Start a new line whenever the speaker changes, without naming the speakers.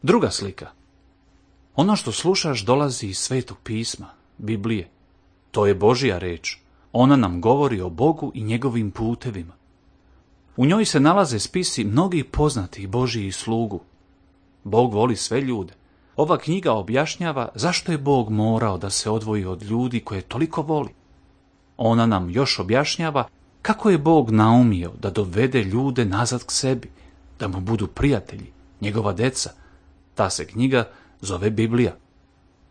Druga slika. Ono što slušaš dolazi iz Svetog pisma, Biblije. To je Božja reč. Ona nam govori o Bogu i njegovim putevima. U njoj se nalaze spisi mnogih poznatih Božjih slugu. Bog voli sve ljude. Ova knjiga objašnjava zašto je Bog morao da se odvoji od ljudi koje toliko voli. Ona nam još objašnjava kako je Bog naumio da dovede ljude nazad k sebi, da mu budu prijatelji, njegova deca. Ta se knjiga zove Biblija.